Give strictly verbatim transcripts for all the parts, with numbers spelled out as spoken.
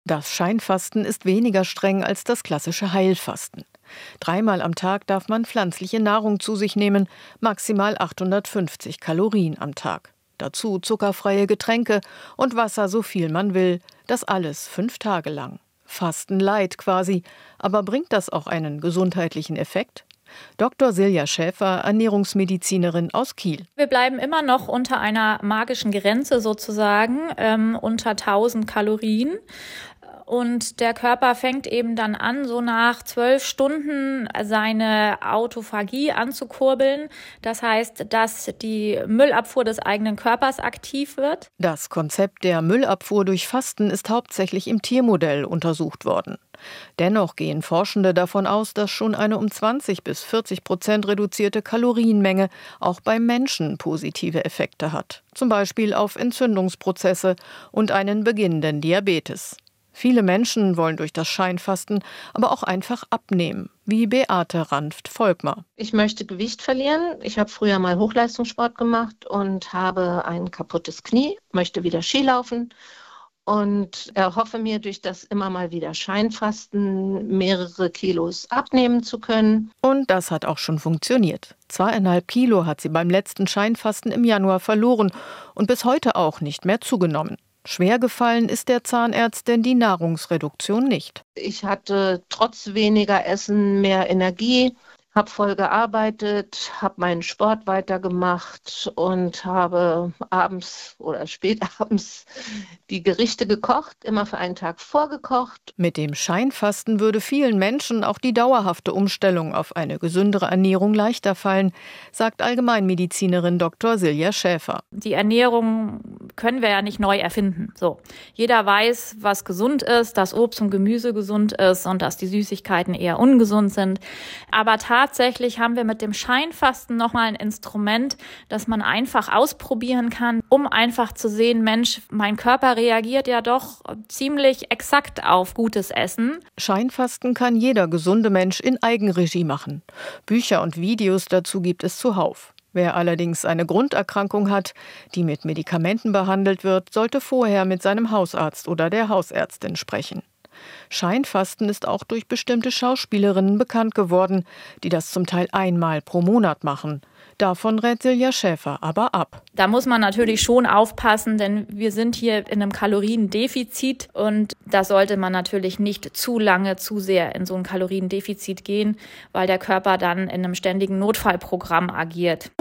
Das Scheinfasten ist weniger streng als das klassische Heilfasten. Dreimal am Tag darf man pflanzliche Nahrung zu sich nehmen, maximal achthundertfünfzig Kalorien am Tag. Dazu zuckerfreie Getränke und Wasser, so viel man will. Das alles fünf Tage lang. Fasten light quasi. Aber bringt das auch einen gesundheitlichen Effekt? Doktor Silja Schäfer, Ernährungsmedizinerin aus Kiel. Wir bleiben immer noch unter einer magischen Grenze sozusagen, ähm, unter tausend Kalorien. Und der Körper fängt eben dann an, so nach zwölf Stunden seine Autophagie anzukurbeln. Das heißt, dass die Müllabfuhr des eigenen Körpers aktiv wird. Das Konzept der Müllabfuhr durch Fasten ist hauptsächlich im Tiermodell untersucht worden. Dennoch gehen Forschende davon aus, dass schon eine um zwanzig bis vierzig Prozent reduzierte Kalorienmenge auch beim Menschen positive Effekte hat. Zum Beispiel auf Entzündungsprozesse und einen beginnenden Diabetes. Viele Menschen wollen durch das Scheinfasten aber auch einfach abnehmen, wie Beate Ranft-Volkmar. Ich möchte Gewicht verlieren. Ich habe früher mal Hochleistungssport gemacht und habe ein kaputtes Knie, möchte wieder Skilaufen und erhoffe mir durch das immer mal wieder Scheinfasten mehrere Kilos abnehmen zu können. Und das hat auch schon funktioniert. Zweieinhalb Kilo hat sie beim letzten Scheinfasten im Januar verloren und bis heute auch nicht mehr zugenommen. Schwer gefallen ist der Zahnärztin die Nahrungsreduktion nicht. Ich hatte trotz weniger Essen mehr Energie, habe voll gearbeitet, habe meinen Sport weitergemacht und habe abends oder spätabends die Gerichte gekocht, immer für einen Tag vorgekocht. Mit dem Scheinfasten würde vielen Menschen auch die dauerhafte Umstellung auf eine gesündere Ernährung leichter fallen, sagt Allgemeinmedizinerin Doktor Silja Schäfer. Die Ernährung können wir ja nicht neu erfinden. So, jeder weiß, was gesund ist, dass Obst und Gemüse gesund ist und dass die Süßigkeiten eher ungesund sind. Aber tatsächlich haben wir mit dem Scheinfasten nochmal ein Instrument, das man einfach ausprobieren kann, um einfach zu sehen, Mensch, mein Körper reagiert ja doch ziemlich exakt auf gutes Essen. Scheinfasten kann jeder gesunde Mensch in Eigenregie machen. Bücher und Videos dazu gibt es zuhauf. Wer allerdings eine Grunderkrankung hat, die mit Medikamenten behandelt wird, sollte vorher mit seinem Hausarzt oder der Hausärztin sprechen. Scheinfasten ist auch durch bestimmte Schauspielerinnen bekannt geworden, die das zum Teil einmal pro Monat machen. Davon rät Silja Schäfer aber ab. Da muss man natürlich schon aufpassen, denn wir sind hier in einem Kaloriendefizit und da sollte man natürlich nicht zu lange, zu sehr in so ein Kaloriendefizit gehen, weil der Körper dann in einem ständigen Notfallprogramm agiert.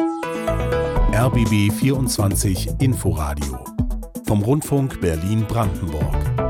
R B B vierundzwanzig Inforadio vom Rundfunk Berlin-Brandenburg.